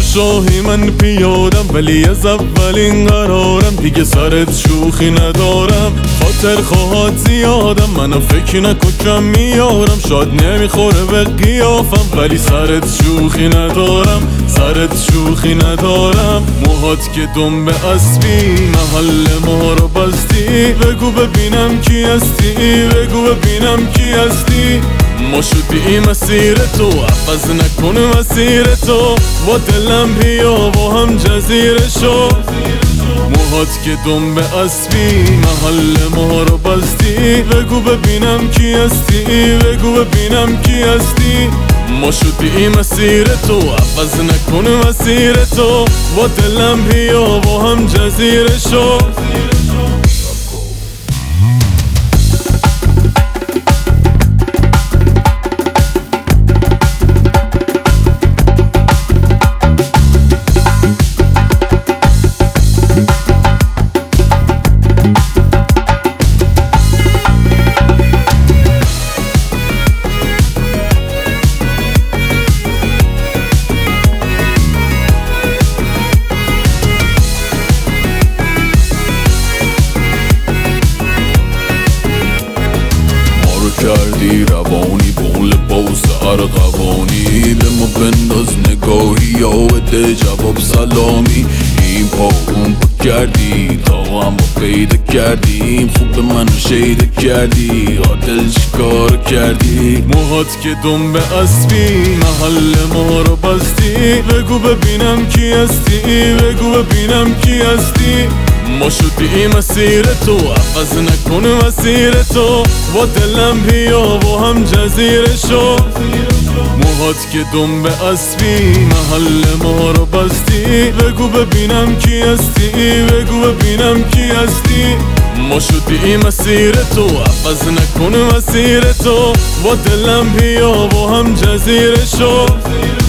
شاهی من پیادم، ولی از اولین قرارم دیگه سرت شوخی ندارم. خاطر خواهد زیادم، منو فکر نکن کم میارم. شاید نمیخوره به قیافم، ولی سرت شوخی ندارم. سرت شوخی ندارم. موهات که دنبه اسبی، محل ما رو بستی. بگو ببینم کی هستی، بگو ببینم کی هستی. ما شدی مسیر تو، عوض نکن مسیر تو. با دلم بیا با هم جزیره شو. موهات که دنبه اسبی، محل ما رو بستی. بگو ببینم کی هستی، بگو ببینم کی هستی. ما شدی مسیر تو، عوض نکن مسیر تو. با دلم بیا با هم جزیره شو. کردی روانی با لباس ارغوانی. به ما بنداز نگاهی یا بده جواب سلامی. این پا اون پا کردی تا هم پیدا کردیم. خوب به منو شیده کردی، عادل چیکار کردی. موهات که دنبه اسبی، محل ما رو بستی. بگو ببینم کی هستی، بگو ببینم کی هستی. ما شدی مسیر تو، عوض نکن مسیر تو. با دلم بیا با هم جزیره شو. موهات که دنبه اسبی، محل ما رو بستی. بگو ببینم کی هستی، بگو ببینم کی هستی. ما شدی مسیر تو، عوض نکن مسیر تو. با دلم بیا با هم جزیره شو.